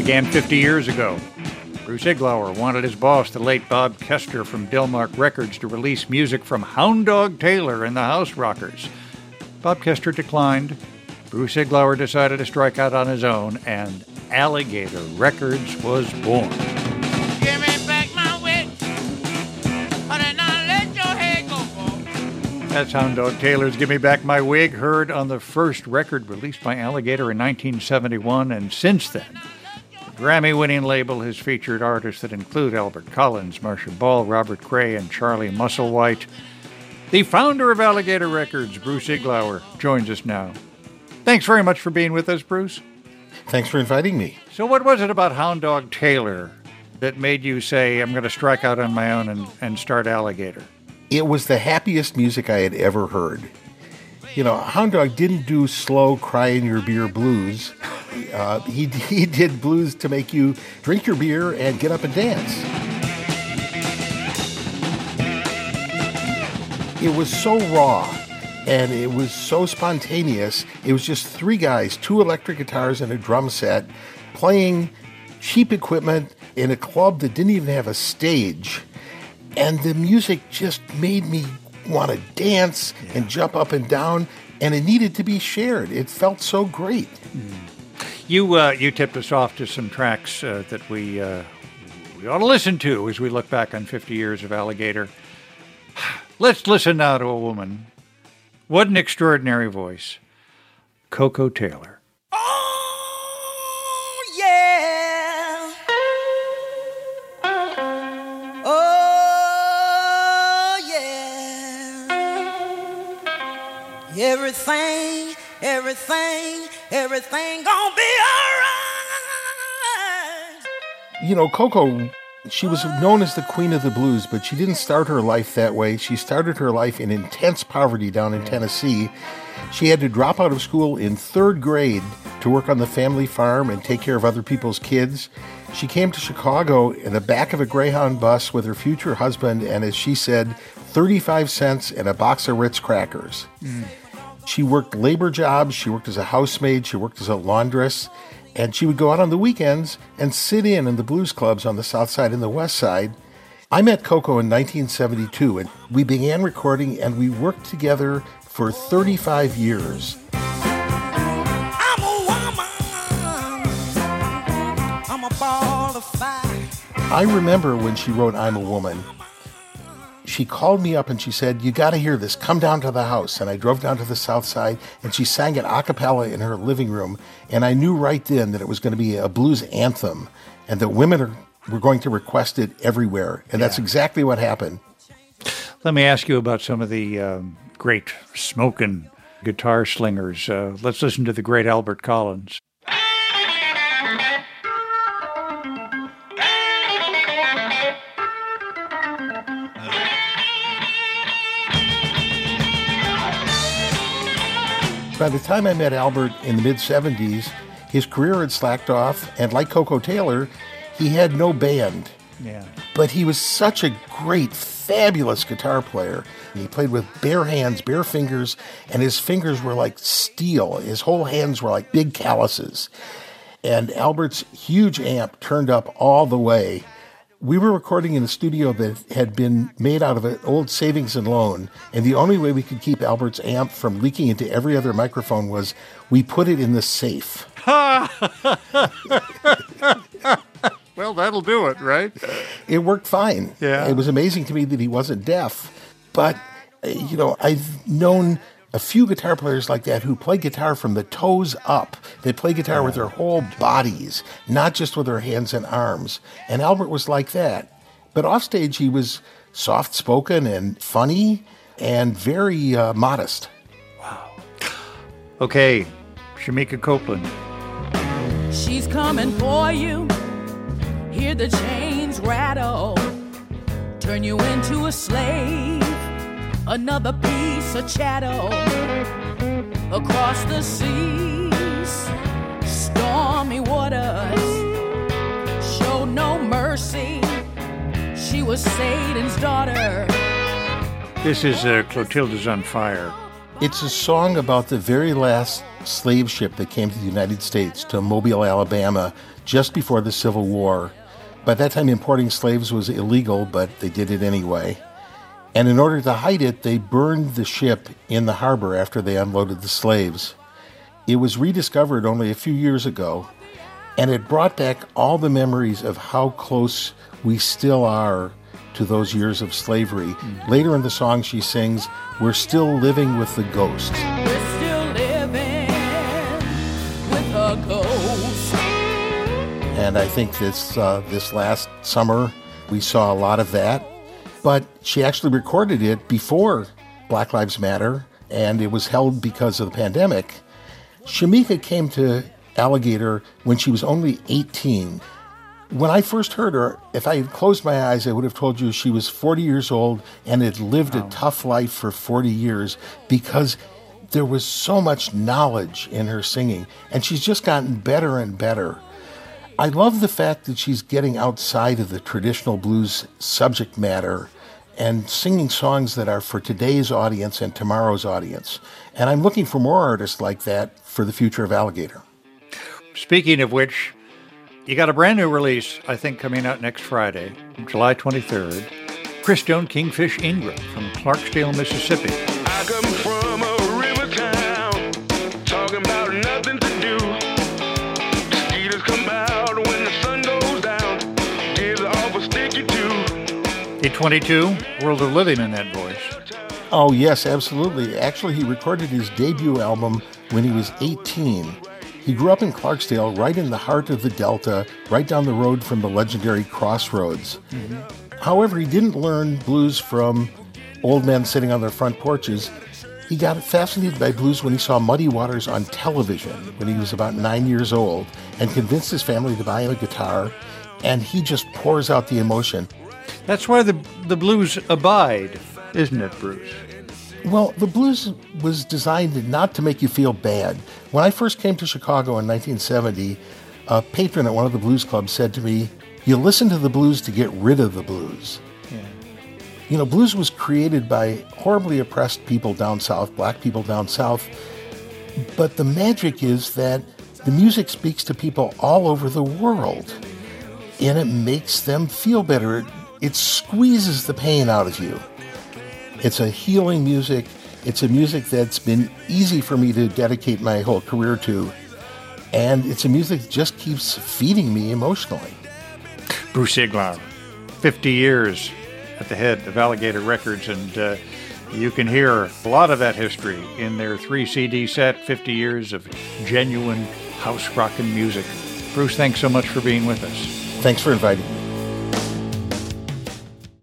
began 50 years ago. Bruce Iglauer wanted his boss, the late Bob Kester from Delmark Records, to release music from Hound Dog Taylor and the House Rockers. Bob Kester declined. Bruce Iglauer decided to strike out on his own, and Alligator Records was born. Give me back my wig, honey, now let your hair go, boy. That's Hound Dog Taylor's Give Me Back My Wig, heard on the first record released by Alligator in 1971, and since then, the Grammy-winning label has featured artists that include Albert Collins, Marcia Ball, Robert Cray, and Charlie Musselwhite. The founder of Alligator Records, Bruce Iglauer, joins us now. Thanks very much for being with us, Bruce. Thanks for inviting me. So what was it about Hound Dog Taylor that made you say, I'm going to strike out on my own and start Alligator? It was the happiest music I had ever heard. You know, Hound Dog didn't do slow cry in your beer blues. He did blues to make you drink your beer and get up and dance. It was so raw, and it was so spontaneous. It was just three guys, two electric guitars and a drum set, playing cheap equipment in a club that didn't even have a stage. And the music just made me want to dance and jump up and down, and it needed to be shared. It felt so great. You tipped us off to some tracks that we ought to listen to as we look back on 50 years of Alligator. Let's listen now to a woman. What an extraordinary voice. Koko Taylor. Oh, yeah. Oh, yeah. Everything gonna be all right. You know, Koko, she was known as the Queen of the Blues, but she didn't start her life that way. She started her life in intense poverty down in Tennessee. She had to drop out of school in third grade to work on the family farm and take care of other people's kids. She came to Chicago in the back of a Greyhound bus with her future husband and, as she said, 35 cents and a box of Ritz crackers. She worked labor jobs. She worked as a housemaid. She worked as a laundress. And she would go out on the weekends and sit in the blues clubs on the South Side and the West Side. I met Koko in 1972, and we began recording, and we worked together for 35 years. I'm a woman. I'm a ball of fire. I remember when she wrote I'm a Woman, she called me up and she said, you got to hear this. Come down to the house. And I drove down to the South Side, and she sang it a cappella in her living room. And I knew right then that it was going to be a blues anthem and that women were going to request it everywhere. And that's exactly what happened. Let me ask you about some of the great smoking guitar slingers. Let's listen to the great Albert Collins. By the time I met Albert in the mid-'70s, his career had slacked off, and like Koko Taylor, he had no band. Yeah. But he was such a great, fabulous guitar player. He played with bare hands, bare fingers, and his fingers were like steel. His whole hands were like big calluses. And Albert's huge amp turned up all the way. We were recording in a studio that had been made out of an old savings and loan, and the only way we could keep Albert's amp from leaking into every other microphone was we put it in the safe. Well, that'll do it, right? It worked fine. Yeah. It was amazing to me that he wasn't deaf. But, you know, I've known a few guitar players like that who play guitar from the toes up. They play guitar with their whole bodies, not just with their hands and arms. And Albert was like that. But offstage, he was soft-spoken and funny and very modest. Wow. Okay, Shamika Copeland. She's coming for you. Hear the chains rattle. Turn you into a slave. Another piece of chattel. Across the seas, stormy waters. Show no mercy. She was Satan's daughter. This is Clotilda's on Fire. It's a song about the very last slave ship that came to the United States, to Mobile, Alabama, just before the Civil War. By that time, importing slaves was illegal, but they did it anyway. And in order to hide it, they burned the ship in the harbor after they unloaded the slaves. It was rediscovered only a few years ago, and it brought back all the memories of how close we still are to those years of slavery. Later in the song, she sings, "We're still living with the ghost." We're still living with a ghost. And I think this last summer, we saw a lot of that. But she actually recorded it before Black Lives Matter, and it was held because of the pandemic. Shamika came to Alligator when she was only 18. When I first heard her, if I had closed my eyes, I would have told you she was 40 years old and had lived a tough life for 40 years because there was so much knowledge in her singing, and she's just gotten better and better. I love the fact that she's getting outside of the traditional blues subject matter and singing songs that are for today's audience and tomorrow's audience. And I'm looking for more artists like that for the future of Alligator. Speaking of which, you got a brand new release, I think, coming out next Friday, July 23rd. Christone Kingfish Ingram from Clarksdale, Mississippi. I come from a river town, talking about nothing to do. Mosquitoes come out when the sun goes down, gives off a sticky too. 822, World of Living in that voice. Oh, yes, absolutely. Actually, he recorded his debut album when he was 18. He grew up in Clarksdale, right in the heart of the Delta, right down the road from the legendary Crossroads. However, he didn't learn blues from old men sitting on their front porches. He got fascinated by blues when he saw Muddy Waters on television when he was about 9 years old and convinced his family to buy him a guitar, and he just pours out the emotion. That's why the blues abide, isn't it, Bruce? Well, the blues was designed not to make you feel bad. When I first came to Chicago in 1970, a patron at one of the blues clubs said to me, "You listen to the blues to get rid of the blues." Yeah. You know, blues was created by horribly oppressed people down south, black people down south. But the magic is that the music speaks to people all over the world, and it makes them feel better. It squeezes the pain out of you. It's a healing music. It's a music that's been easy for me to dedicate my whole career to. And it's a music that just keeps feeding me emotionally. Bruce Iglauer, 50 years at the head of Alligator Records, and you can hear a lot of that history in their 3-CD set, 50 years of genuine house rockin' music. Bruce, thanks so much for being with us. Thanks for inviting me.